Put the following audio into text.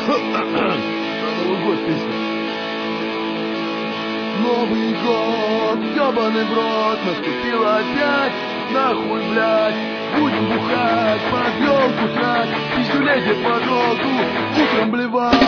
Новый год песня. Новый год, ёбаный в рот, наступил опять, нахуй, блядь. Будем бухать, под ёлку трать, пиздюлей Дед Морозу, утром блевать.